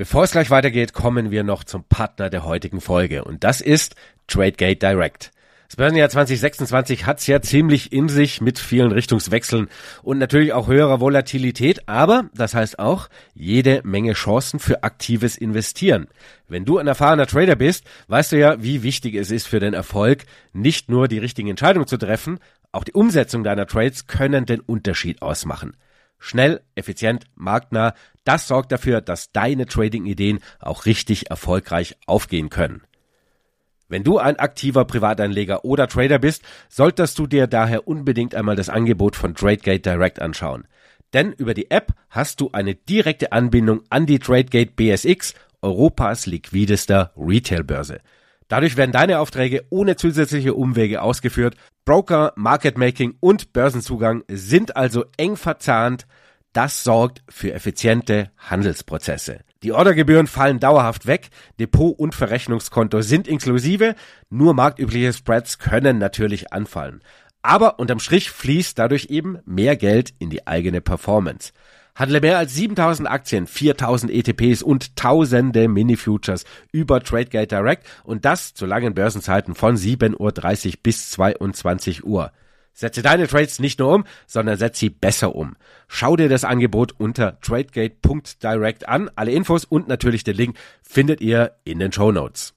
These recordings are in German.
Bevor es gleich weitergeht, kommen wir noch zum Partner der heutigen Folge und das ist Tradegate Direct. Das Börsenjahr 2026 hat's ja ziemlich in sich mit vielen Richtungswechseln und natürlich auch höherer Volatilität, aber das heißt auch jede Menge Chancen für aktives Investieren. Wenn du ein erfahrener Trader bist, weißt du ja, wie wichtig es ist für den Erfolg, nicht nur die richtigen Entscheidungen zu treffen, auch die Umsetzung deiner Trades können den Unterschied ausmachen. Schnell, effizient, marktnah, das sorgt dafür, dass deine Trading-Ideen auch richtig erfolgreich aufgehen können. Wenn du ein aktiver Privatanleger oder Trader bist, solltest du dir daher unbedingt einmal das Angebot von Tradegate Direct anschauen. Denn über die App hast du eine direkte Anbindung an die Tradegate BSX, Europas liquidester Retailbörse. Dadurch werden deine Aufträge ohne zusätzliche Umwege ausgeführt. Broker, Market Making und Börsenzugang sind also eng verzahnt. Das sorgt für effiziente Handelsprozesse. Die Ordergebühren fallen dauerhaft weg, Depot- und Verrechnungskonto sind inklusive, nur marktübliche Spreads können natürlich anfallen. Aber unterm Strich fließt dadurch eben mehr Geld in die eigene Performance. Handle mehr als 7.000 Aktien, 4.000 ETPs und tausende Mini-Futures über Tradegate Direct und das zu langen Börsenzeiten von 7.30 Uhr bis 22 Uhr. Setze deine Trades nicht nur um, sondern setze sie besser um. Schau dir das Angebot unter tradegate.direct an. Alle Infos und natürlich den Link findet ihr in den Shownotes.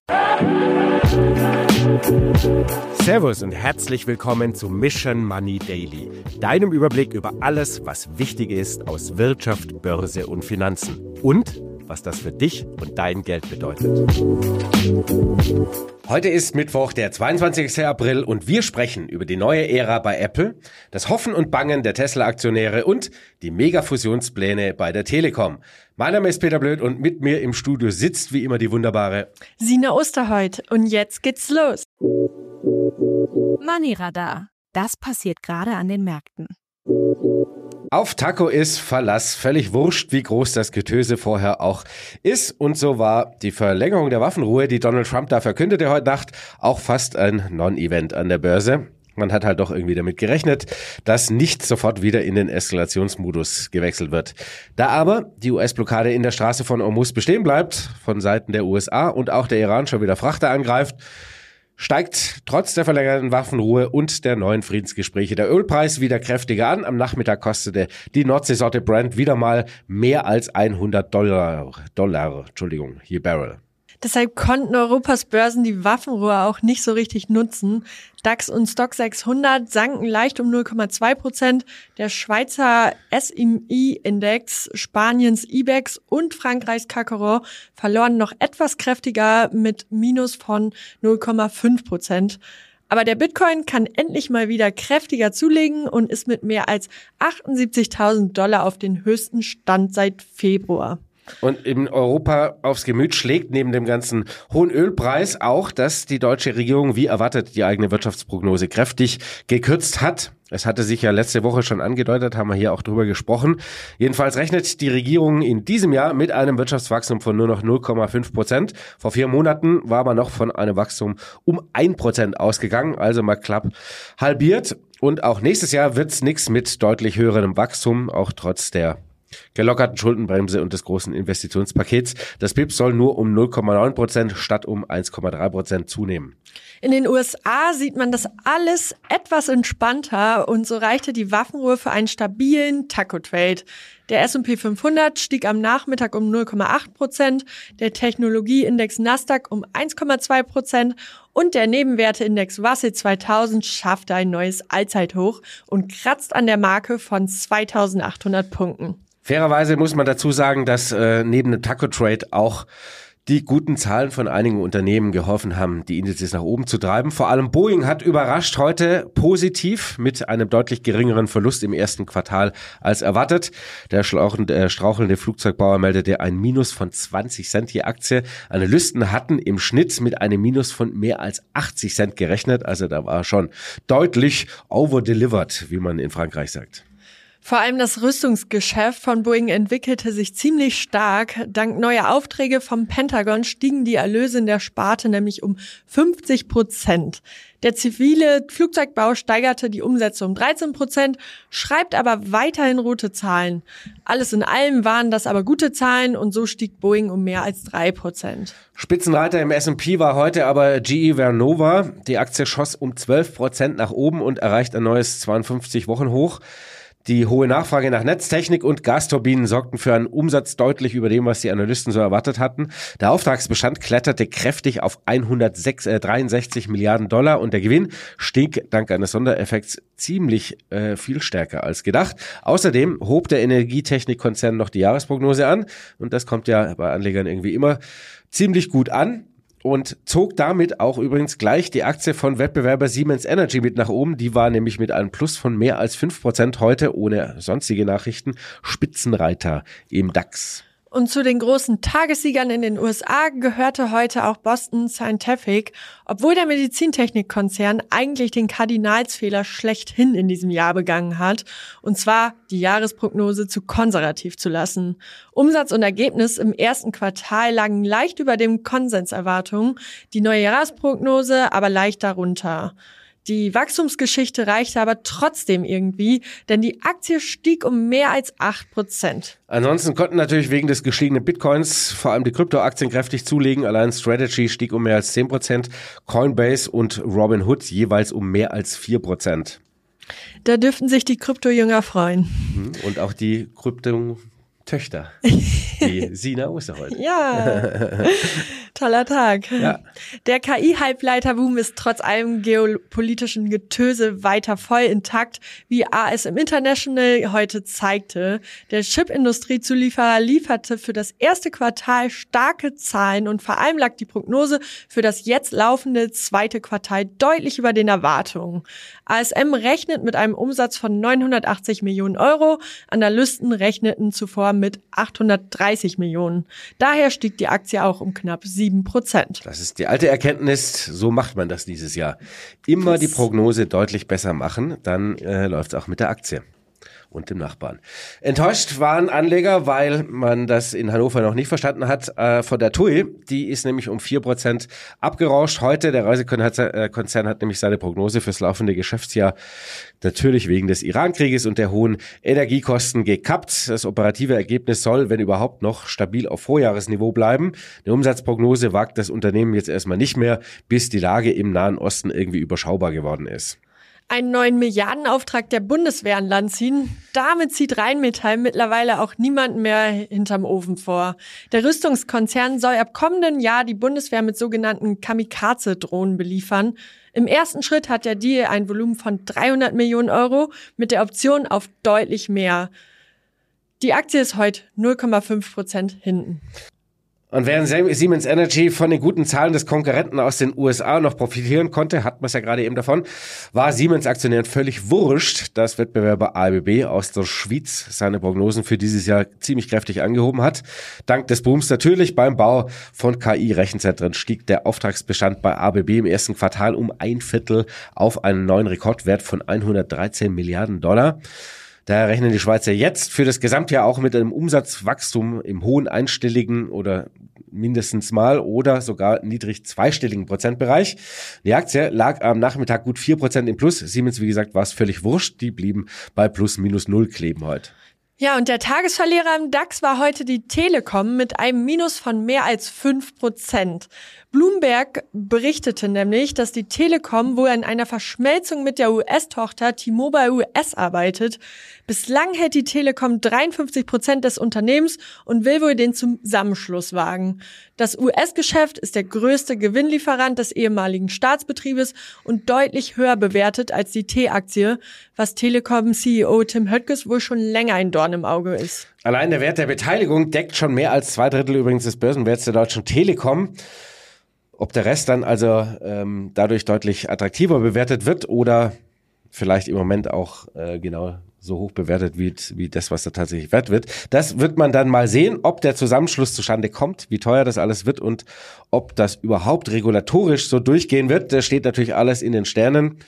Servus und herzlich willkommen zu Mission Money Daily, deinem Überblick über alles, was wichtig ist aus Wirtschaft, Börse und Finanzen und was das für dich und dein Geld bedeutet. Heute ist Mittwoch, der 22. April und wir sprechen über die neue Ära bei Apple, das Hoffen und Bangen der Tesla-Aktionäre und die Mega-Fusionspläne bei der Telekom. Mein Name ist Peter Blöd und mit mir im Studio sitzt wie immer die wunderbare Sina Osterholt. Und jetzt geht's los. Money Radar. Das passiert gerade an den Märkten. Auf Taco ist Verlass, völlig wurscht, wie groß das Getöse vorher auch ist. Und so war die Verlängerung der Waffenruhe, die Donald Trump da verkündete heute Nacht, auch fast ein Non-Event an der Börse. Man hat halt doch irgendwie damit gerechnet, dass nicht sofort wieder in den Eskalationsmodus gewechselt wird. Da aber die US-Blockade in der Straße von Hormuz bestehen bleibt, von Seiten der USA und auch der Iran schon wieder Frachter angreift, steigt trotz der verlängerten Waffenruhe und der neuen Friedensgespräche der Ölpreis wieder kräftiger an. Am Nachmittag kostete die Nordseesorte Brent wieder mal mehr als $100 je Barrel. Deshalb konnten Europas Börsen die Waffenruhe auch nicht so richtig nutzen. DAX und Stock 600 sanken leicht um 0,2%. Der Schweizer SMI-Index, Spaniens IBEX und Frankreichs CAC 40 verloren noch etwas kräftiger mit Minus von 0,5%. Aber der Bitcoin kann endlich mal wieder kräftiger zulegen und ist mit mehr als $78.000 auf den höchsten Stand seit Februar. Und in Europa aufs Gemüt schlägt neben dem ganzen hohen Ölpreis auch, dass die deutsche Regierung wie erwartet die eigene Wirtschaftsprognose kräftig gekürzt hat. Es hatte sich ja letzte Woche schon angedeutet, haben wir hier auch drüber gesprochen. Jedenfalls rechnet die Regierung in diesem Jahr mit einem Wirtschaftswachstum von nur noch 0,5%. Vor 4 Monaten war man noch von einem Wachstum um 1% ausgegangen, also mal knapp halbiert. Und auch nächstes Jahr wird's nichts mit deutlich höherem Wachstum, auch trotz der gelockerten Schuldenbremse und des großen Investitionspakets. Das BIP soll nur um 0,9% statt um 1,3% zunehmen. In den USA sieht man das alles etwas entspannter und so reichte die Waffenruhe für einen stabilen Taco-Trade. Der S&P 500 stieg am Nachmittag um 0,8%, der Technologieindex Nasdaq um 1,2% und der Nebenwerteindex Russell 2000 schaffte ein neues Allzeithoch und kratzt an der Marke von 2.800 Punkten. Fairerweise muss man dazu sagen, dass neben dem Taco-Trade auch die guten Zahlen von einigen Unternehmen geholfen haben, die Indizes nach oben zu treiben. Vor allem Boeing hat überrascht heute positiv mit einem deutlich geringeren Verlust im ersten Quartal als erwartet. Der strauchelnde Flugzeugbauer meldete ein Minus von 20 Cent je Aktie. Analysten hatten im Schnitt mit einem Minus von mehr als 80 Cent gerechnet. Also da war schon deutlich overdelivered, wie man in Frankreich sagt. Vor allem das Rüstungsgeschäft von Boeing entwickelte sich ziemlich stark. Dank neuer Aufträge vom Pentagon stiegen die Erlöse in der Sparte nämlich um 50%. Der zivile Flugzeugbau steigerte die Umsätze um 13%, schreibt aber weiterhin rote Zahlen. Alles in allem waren das aber gute Zahlen und so stieg Boeing um mehr als 3%. Spitzenreiter im S&P war heute aber GE Vernova. Die Aktie schoss um 12% nach oben und erreicht ein neues 52-Wochen-Hoch. Die hohe Nachfrage nach Netztechnik und Gasturbinen sorgten für einen Umsatz deutlich über dem, was die Analysten so erwartet hatten. Der Auftragsbestand kletterte kräftig auf 163 Milliarden Dollar und der Gewinn stieg dank eines Sondereffekts ziemlich viel stärker als gedacht. Außerdem hob der Energietechnikkonzern noch die Jahresprognose an und das kommt ja bei Anlegern irgendwie immer ziemlich gut an. Und zog damit auch übrigens gleich die Aktie von Wettbewerber Siemens Energy mit nach oben. Die war nämlich mit einem Plus von mehr als 5% heute, ohne sonstige Nachrichten, Spitzenreiter im DAX. Und zu den großen Tagessiegern in den USA gehörte heute auch Boston Scientific, obwohl der Medizintechnikkonzern eigentlich den Kardinalsfehler schlechthin in diesem Jahr begangen hat, und zwar die Jahresprognose zu konservativ zu lassen. Umsatz und Ergebnis im ersten Quartal lagen leicht über den Konsenserwartungen, die neue Jahresprognose aber leicht darunter. Die Wachstumsgeschichte reichte aber trotzdem irgendwie, denn die Aktie stieg um mehr als 8%. Ansonsten konnten natürlich wegen des gestiegenen Bitcoins vor allem die Kryptoaktien kräftig zulegen. Allein Strategy stieg um mehr als 10%, Coinbase und Robinhood jeweils um mehr als 4%. Da dürften sich die Kryptojünger freuen. Und auch die Krypto-Töchter. Die Sina Osterholt. Ja, toller Tag. Ja. Der KI-Halbleiterboom ist trotz allem geopolitischen Getöse weiter voll intakt, wie ASM International heute zeigte. Der Chipindustriezulieferer lieferte für das erste Quartal starke Zahlen und vor allem lag die Prognose für das jetzt laufende zweite Quartal deutlich über den Erwartungen. ASM rechnet mit einem Umsatz von 980 Millionen Euro. Analysten rechneten zuvor mit 830 Millionen. Daher stieg die Aktie auch um knapp 7%. Das ist die alte Erkenntnis, so macht man das dieses Jahr. Immer die Prognose deutlich besser machen, dann läuft es auch mit der Aktie und dem Nachbarn. Enttäuscht waren Anleger, weil man das in Hannover noch nicht verstanden hat, von der TUI. Die ist nämlich um 4% abgerauscht. Heute, der Reisekonzern hat nämlich seine Prognose fürs laufende Geschäftsjahr natürlich wegen des Iran-Krieges und der hohen Energiekosten gekappt. Das operative Ergebnis soll, wenn überhaupt, noch stabil auf Vorjahresniveau bleiben. Eine Umsatzprognose wagt das Unternehmen jetzt erstmal nicht mehr, bis die Lage im Nahen Osten irgendwie überschaubar geworden ist. Einen neuen Milliardenauftrag der Bundeswehr an Land ziehen. Damit zieht Rheinmetall mittlerweile auch niemand mehr hinterm Ofen vor. Der Rüstungskonzern soll ab kommenden Jahr die Bundeswehr mit sogenannten Kamikaze-Drohnen beliefern. Im ersten Schritt hat der Deal ein Volumen von 300 Millionen Euro mit der Option auf deutlich mehr. Die Aktie ist heute 0,5% hinten. Und während Siemens Energy von den guten Zahlen des Konkurrenten aus den USA noch profitieren konnte, hat man es ja gerade eben davon, war Siemens-Aktionären völlig wurscht, dass Wettbewerber ABB aus der Schweiz seine Prognosen für dieses Jahr ziemlich kräftig angehoben hat. Dank des Booms natürlich beim Bau von KI-Rechenzentren stieg der Auftragsbestand bei ABB im ersten Quartal um 1/4 auf einen neuen Rekordwert von 113 Milliarden Dollar. Daher rechnen die Schweizer jetzt für das Gesamtjahr auch mit einem Umsatzwachstum im hohen einstelligen oder mindestens mal oder sogar niedrig zweistelligen Prozentbereich. Die Aktie lag am Nachmittag gut 4% im Plus. Siemens, wie gesagt, war es völlig wurscht. Die blieben bei plus minus 0 kleben heute. Ja, und der Tagesverlierer im DAX war heute die Telekom mit einem Minus von mehr als 5%. Bloomberg berichtete nämlich, dass die Telekom wohl an einer Verschmelzung mit der US-Tochter T-Mobile US arbeitet. Bislang hält die Telekom 53% des Unternehmens und will wohl den Zusammenschluss wagen. Das US-Geschäft ist der größte Gewinnlieferant des ehemaligen Staatsbetriebes und deutlich höher bewertet als die T-Aktie, was Telekom-CEO Tim Höttges wohl schon länger ein Dorn im Auge ist. Allein der Wert der Beteiligung deckt schon mehr als 2/3 übrigens des Börsenwerts der Deutschen Telekom. Ob der Rest dann also dadurch deutlich attraktiver bewertet wird oder vielleicht im Moment auch genau so hoch bewertet wie das, was da tatsächlich wert wird. Das wird man dann mal sehen, ob der Zusammenschluss zustande kommt, wie teuer das alles wird und ob das überhaupt regulatorisch so durchgehen wird. Das steht natürlich alles in den Sternen.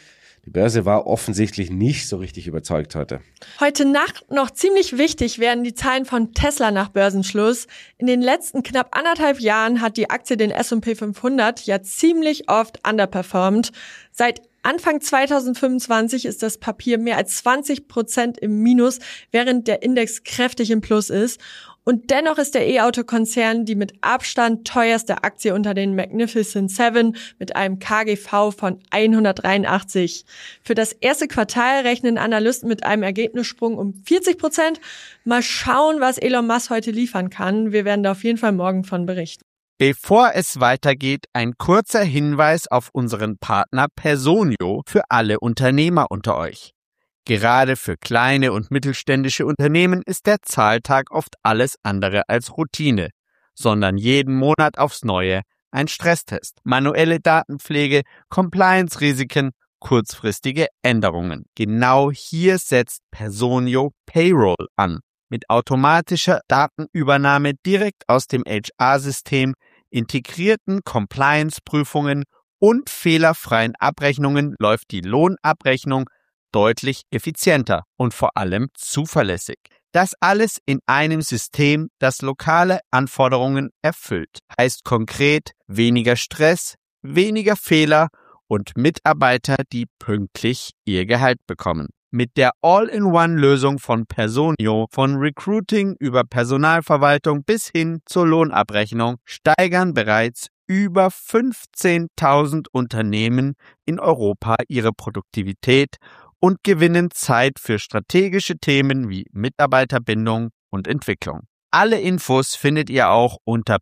Die Börse war offensichtlich nicht so richtig überzeugt heute. Heute Nacht noch ziemlich wichtig werden die Zahlen von Tesla nach Börsenschluss. In den letzten knapp 1,5 Jahren hat die Aktie den S&P 500 ja ziemlich oft underperformed. Seit Anfang 2025 ist das Papier mehr als 20% im Minus, während der Index kräftig im Plus ist. Und dennoch ist der E-Auto-Konzern die mit Abstand teuerste Aktie unter den Magnificent Seven mit einem KGV von 183. Für das erste Quartal rechnen Analysten mit einem Ergebnissprung um 40%. Mal schauen, was Elon Musk heute liefern kann. Wir werden da auf jeden Fall morgen von berichten. Bevor es weitergeht, ein kurzer Hinweis auf unseren Partner Personio für alle Unternehmer unter euch. Gerade für kleine und mittelständische Unternehmen ist der Zahltag oft alles andere als Routine, sondern jeden Monat aufs Neue ein Stresstest, manuelle Datenpflege, Compliance-Risiken, kurzfristige Änderungen. Genau hier setzt Personio Payroll an. Mit automatischer Datenübernahme direkt aus dem HR-System, integrierten Compliance-Prüfungen und fehlerfreien Abrechnungen läuft die Lohnabrechnung deutlich effizienter und vor allem zuverlässig. Das alles in einem System, das lokale Anforderungen erfüllt. Heißt konkret weniger Stress, weniger Fehler und Mitarbeiter, die pünktlich ihr Gehalt bekommen. Mit der All-in-One-Lösung von Personio, von Recruiting über Personalverwaltung bis hin zur Lohnabrechnung, steigern bereits über 15.000 Unternehmen in Europa ihre Produktivität und gewinnen Zeit für strategische Themen wie Mitarbeiterbindung und Entwicklung. Alle Infos findet ihr auch unter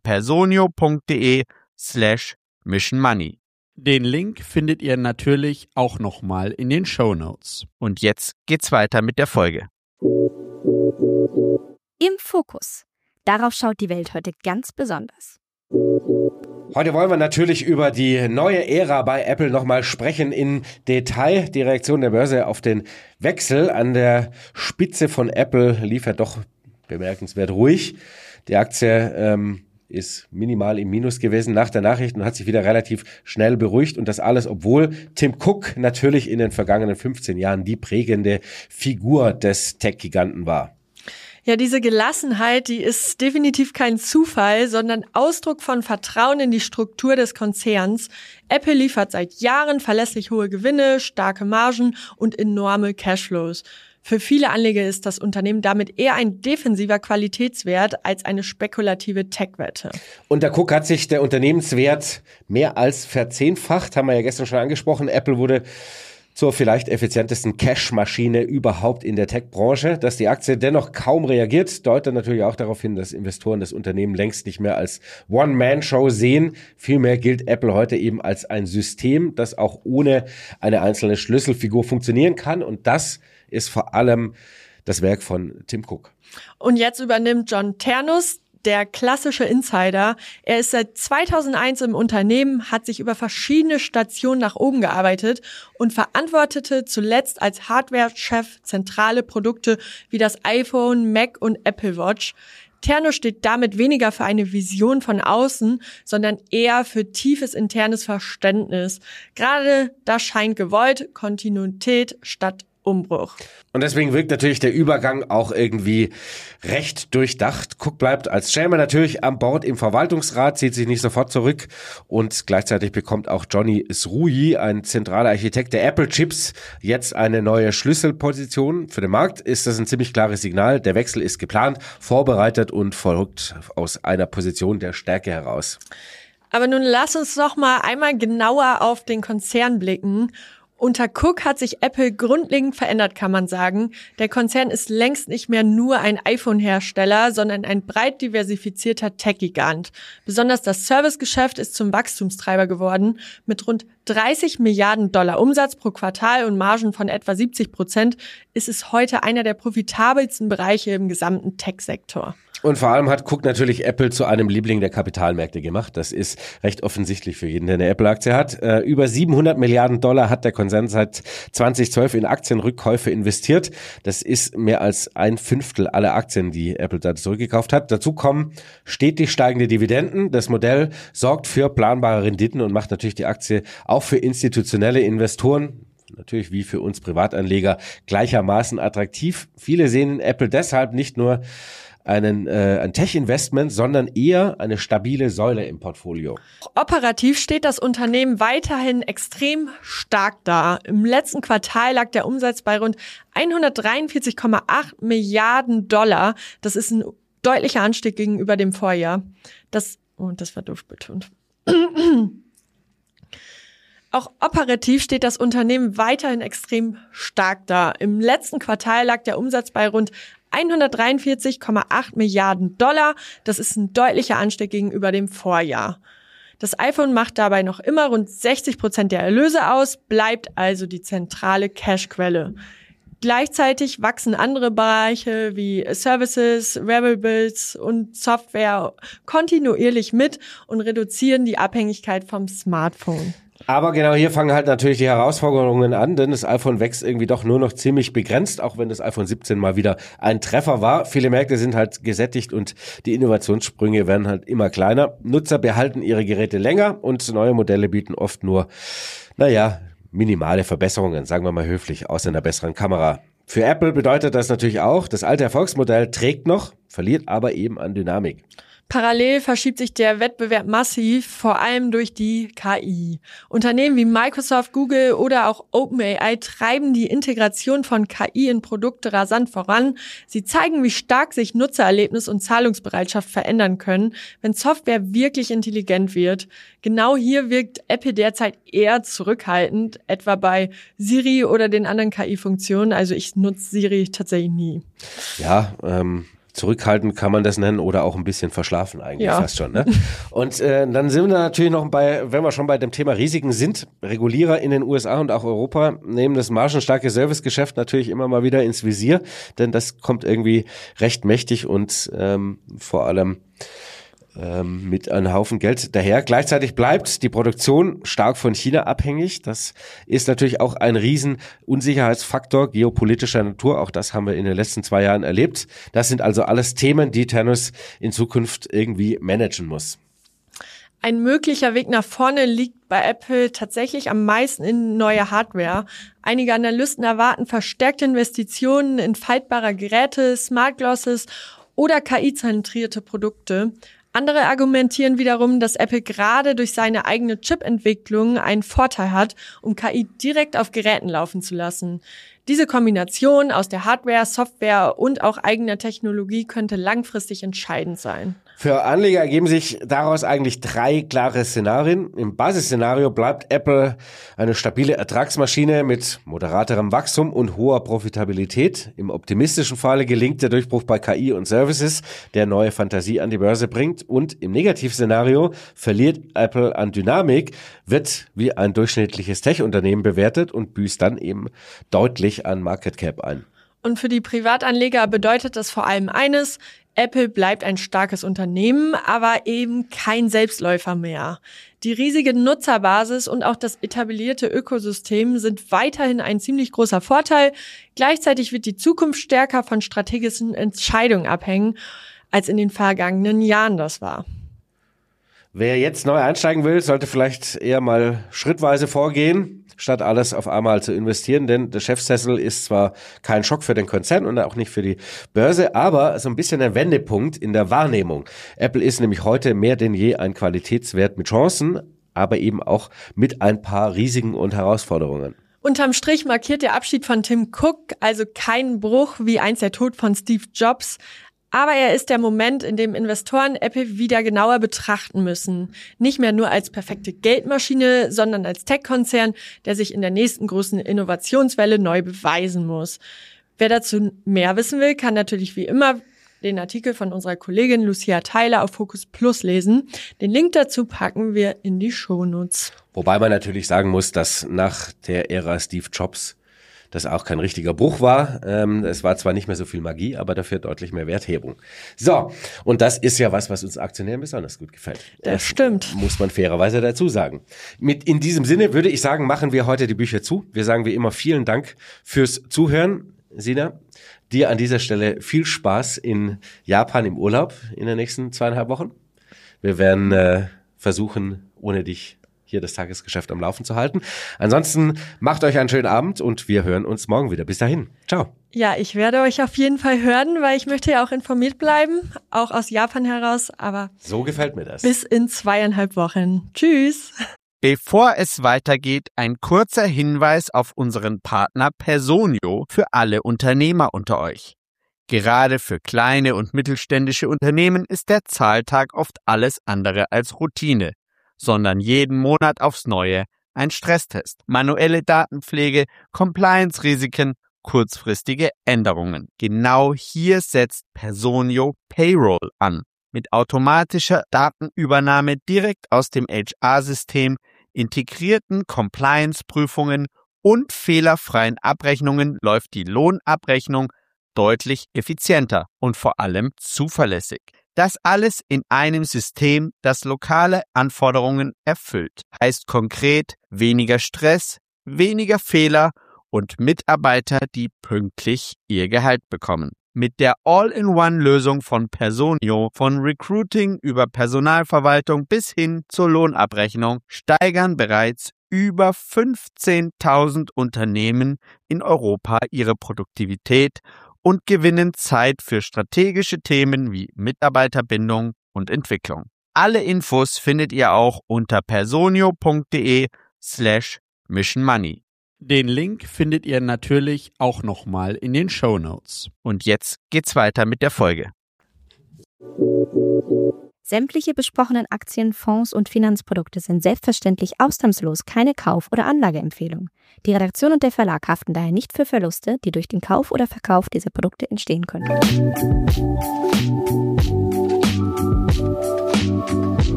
personio.de/missionmoney. Den Link findet ihr natürlich auch nochmal in den Shownotes. Und jetzt geht's weiter mit der Folge. Im Fokus. Darauf schaut die Welt heute ganz besonders. Heute wollen wir natürlich über die neue Ära bei Apple nochmal sprechen in Detail. Die Reaktion der Börse auf den Wechsel an der Spitze von Apple lief ja doch bemerkenswert ruhig. Die Aktie ist minimal im Minus gewesen nach der Nachricht und hat sich wieder relativ schnell beruhigt. Und das alles, obwohl Tim Cook natürlich in den vergangenen 15 Jahren die prägende Figur des Tech-Giganten war. Ja, diese Gelassenheit, die ist definitiv kein Zufall, sondern Ausdruck von Vertrauen in die Struktur des Konzerns. Apple liefert seit Jahren verlässlich hohe Gewinne, starke Margen und enorme Cashflows. Für viele Anleger ist das Unternehmen damit eher ein defensiver Qualitätswert als eine spekulative Tech-Wette. Unter Cook hat sich der Unternehmenswert mehr als verzehnfacht, haben wir ja gestern schon angesprochen. Apple wurde zur vielleicht effizientesten Cash-Maschine überhaupt in der Tech-Branche. Dass die Aktie dennoch kaum reagiert, deutet natürlich auch darauf hin, dass Investoren das Unternehmen längst nicht mehr als One-Man-Show sehen. Vielmehr gilt Apple heute eben als ein System, das auch ohne eine einzelne Schlüsselfigur funktionieren kann. Und das ist vor allem das Werk von Tim Cook. Und jetzt übernimmt John Ternus, der klassische Insider. Er ist seit 2001 im Unternehmen, hat sich über verschiedene Stationen nach oben gearbeitet und verantwortete zuletzt als Hardware-Chef zentrale Produkte wie das iPhone, Mac und Apple Watch. Ternus steht damit weniger für eine Vision von außen, sondern eher für tiefes internes Verständnis. Gerade das scheint gewollt, Kontinuität statt Umbruch. Und deswegen wirkt natürlich der Übergang auch irgendwie recht durchdacht. Cook bleibt als Chairman natürlich an Bord im Verwaltungsrat, zieht sich nicht sofort zurück und gleichzeitig bekommt auch Johnny Srouji, ein zentraler Architekt der Apple-Chips, jetzt eine neue Schlüsselposition. Für den Markt ist das ein ziemlich klares Signal. Der Wechsel ist geplant, vorbereitet und folgt aus einer Position der Stärke heraus. Aber nun lass uns doch mal einmal genauer auf den Konzern blicken. Unter Cook hat sich Apple grundlegend verändert, kann man sagen. Der Konzern ist längst nicht mehr nur ein iPhone-Hersteller, sondern ein breit diversifizierter Tech-Gigant. Besonders das Servicegeschäft ist zum Wachstumstreiber geworden. Mit rund 30 Milliarden $ Umsatz pro Quartal und Margen von etwa 70% ist es heute einer der profitabelsten Bereiche im gesamten Tech-Sektor. Und vor allem hat Cook natürlich Apple zu einem Liebling der Kapitalmärkte gemacht. Das ist recht offensichtlich für jeden, der eine Apple-Aktie hat. Über 700 Milliarden $ hat der Konzern seit 2012 in Aktienrückkäufe investiert. Das ist mehr als 1/5 aller Aktien, die Apple da zurückgekauft hat. Dazu kommen stetig steigende Dividenden. Das Modell sorgt für planbare Renditen und macht natürlich die Aktie auch für institutionelle Investoren, natürlich wie für uns Privatanleger gleichermaßen attraktiv. Viele sehen in Apple deshalb nicht nur ein Tech-Investment, sondern eher eine stabile Säule im Portfolio. Operativ steht das Unternehmen weiterhin extrem stark da. Im letzten Quartal lag der Umsatz bei rund 143,8 Milliarden $. Das ist ein deutlicher Anstieg gegenüber dem Vorjahr. Das war doof betont. Auch operativ steht das Unternehmen weiterhin extrem stark da. Im letzten Quartal lag der Umsatz bei rund 143,8 Milliarden $. Das ist ein deutlicher Anstieg gegenüber dem Vorjahr. Das iPhone macht dabei noch immer rund 60% der Erlöse aus, bleibt also die zentrale Cashquelle. Gleichzeitig wachsen andere Bereiche wie Services, Wearables und Software kontinuierlich mit und reduzieren die Abhängigkeit vom Smartphone. Aber genau hier fangen halt natürlich die Herausforderungen an, denn das iPhone wächst irgendwie doch nur noch ziemlich begrenzt, auch wenn das iPhone 17 mal wieder ein Treffer war. Viele Märkte sind halt gesättigt und die Innovationssprünge werden halt immer kleiner. Nutzer behalten ihre Geräte länger und neue Modelle bieten oft nur, minimale Verbesserungen, sagen wir mal höflich, außer einer besseren Kamera. Für Apple bedeutet das natürlich auch, das alte Erfolgsmodell trägt noch, verliert aber eben an Dynamik. Parallel verschiebt sich der Wettbewerb massiv, vor allem durch die KI. Unternehmen wie Microsoft, Google oder auch OpenAI treiben die Integration von KI in Produkte rasant voran. Sie zeigen, wie stark sich Nutzererlebnis und Zahlungsbereitschaft verändern können, wenn Software wirklich intelligent wird. Genau hier wirkt Apple derzeit eher zurückhaltend, etwa bei Siri oder den anderen KI-Funktionen. Also ich nutze Siri tatsächlich nie. Ja, zurückhaltend kann man das nennen oder auch ein bisschen verschlafen eigentlich fast schon. Ne? Und dann sind wir natürlich noch wenn wir schon bei dem Thema Risiken sind, Regulierer in den USA und auch Europa nehmen das margenstarke Servicegeschäft natürlich immer mal wieder ins Visier, denn das kommt irgendwie recht mächtig und vor allem mit einem Haufen Geld daher. Gleichzeitig bleibt die Produktion stark von China abhängig. Das ist natürlich auch ein riesen Unsicherheitsfaktor geopolitischer Natur. Auch das haben wir in den letzten 2 Jahren erlebt. Das sind also alles Themen, die Thanos in Zukunft irgendwie managen muss. Ein möglicher Weg nach vorne liegt bei Apple tatsächlich am meisten in neue Hardware. Einige Analysten erwarten verstärkte Investitionen in faltbare Geräte, Smart Glasses oder KI-zentrierte Produkte. Andere argumentieren wiederum, dass Apple gerade durch seine eigene Chip-Entwicklung einen Vorteil hat, um KI direkt auf Geräten laufen zu lassen. Diese Kombination aus der Hardware, Software und auch eigener Technologie könnte langfristig entscheidend sein. Für Anleger ergeben sich daraus eigentlich 3 klare Szenarien. Im Basisszenario bleibt Apple eine stabile Ertragsmaschine mit moderaterem Wachstum und hoher Profitabilität. Im optimistischen Falle gelingt der Durchbruch bei KI und Services, der neue Fantasie an die Börse bringt. Und im Negativszenario verliert Apple an Dynamik, wird wie ein durchschnittliches Tech-Unternehmen bewertet und büßt dann eben deutlich an Market Cap ein. Und für die Privatanleger bedeutet das vor allem eines: Apple bleibt ein starkes Unternehmen, aber eben kein Selbstläufer mehr. Die riesige Nutzerbasis und auch das etablierte Ökosystem sind weiterhin ein ziemlich großer Vorteil. Gleichzeitig wird die Zukunft stärker von strategischen Entscheidungen abhängen, als in den vergangenen Jahren das war. Wer jetzt neu einsteigen will, sollte vielleicht eher mal schrittweise vorgehen, statt alles auf einmal zu investieren, denn der Chefsessel ist zwar kein Schock für den Konzern und auch nicht für die Börse, aber so ein bisschen ein Wendepunkt in der Wahrnehmung. Apple ist nämlich heute mehr denn je ein Qualitätswert mit Chancen, aber eben auch mit ein paar Risiken und Herausforderungen. Unterm Strich markiert der Abschied von Tim Cook also keinen Bruch wie einst der Tod von Steve Jobs. Aber er ist der Moment, in dem Investoren Apple wieder genauer betrachten müssen. Nicht mehr nur als perfekte Geldmaschine, sondern als Tech-Konzern, der sich in der nächsten großen Innovationswelle neu beweisen muss. Wer dazu mehr wissen will, kann natürlich wie immer den Artikel von unserer Kollegin Lucia Theiler auf Focus Plus lesen. Den Link dazu packen wir in die Shownotes. Wobei man natürlich sagen muss, dass nach der Ära Steve Jobs das auch kein richtiger Bruch war. Es war zwar nicht mehr so viel Magie, aber dafür deutlich mehr Werthebung. So, und das ist ja was uns Aktionären besonders gut gefällt. Das stimmt. Muss man fairerweise dazu sagen. In diesem Sinne würde ich sagen, machen wir heute die Bücher zu. Wir sagen wie immer vielen Dank fürs Zuhören. Sina, dir an dieser Stelle viel Spaß in Japan im Urlaub in den nächsten 2,5 Wochen. Wir werden versuchen, ohne dich hier das Tagesgeschäft am Laufen zu halten. Ansonsten macht euch einen schönen Abend und wir hören uns morgen wieder. Bis dahin. Ciao. Ja, ich werde euch auf jeden Fall hören, weil ich möchte ja auch informiert bleiben, auch aus Japan heraus, aber so gefällt mir das. Bis in 2,5 Wochen. Tschüss. Bevor es weitergeht, ein kurzer Hinweis auf unseren Partner Personio für alle Unternehmer unter euch. Gerade für kleine und mittelständische Unternehmen ist der Zahltag oft alles andere als Routine, sondern jeden Monat aufs Neue ein Stresstest, manuelle Datenpflege, Compliance-Risiken, kurzfristige Änderungen. Genau hier setzt Personio Payroll an. Mit automatischer Datenübernahme direkt aus dem HR-System, integrierten Compliance-Prüfungen und fehlerfreien Abrechnungen läuft die Lohnabrechnung deutlich effizienter und vor allem zuverlässig. Das alles in einem System, das lokale Anforderungen erfüllt. Heißt konkret weniger Stress, weniger Fehler und Mitarbeiter, die pünktlich ihr Gehalt bekommen. Mit der All-in-One-Lösung von Personio, von Recruiting über Personalverwaltung bis hin zur Lohnabrechnung, steigern bereits über 15.000 Unternehmen in Europa ihre Produktivität und gewinnen Zeit für strategische Themen wie Mitarbeiterbindung und Entwicklung. Alle Infos findet ihr auch unter personio.de/missionmoney. Den Link findet ihr natürlich auch nochmal in den Shownotes. Und jetzt geht's weiter mit der Folge. Sämtliche besprochenen Aktien, Fonds und Finanzprodukte sind selbstverständlich ausnahmslos keine Kauf- oder Anlageempfehlung. Die Redaktion und der Verlag haften daher nicht für Verluste, die durch den Kauf oder Verkauf dieser Produkte entstehen können.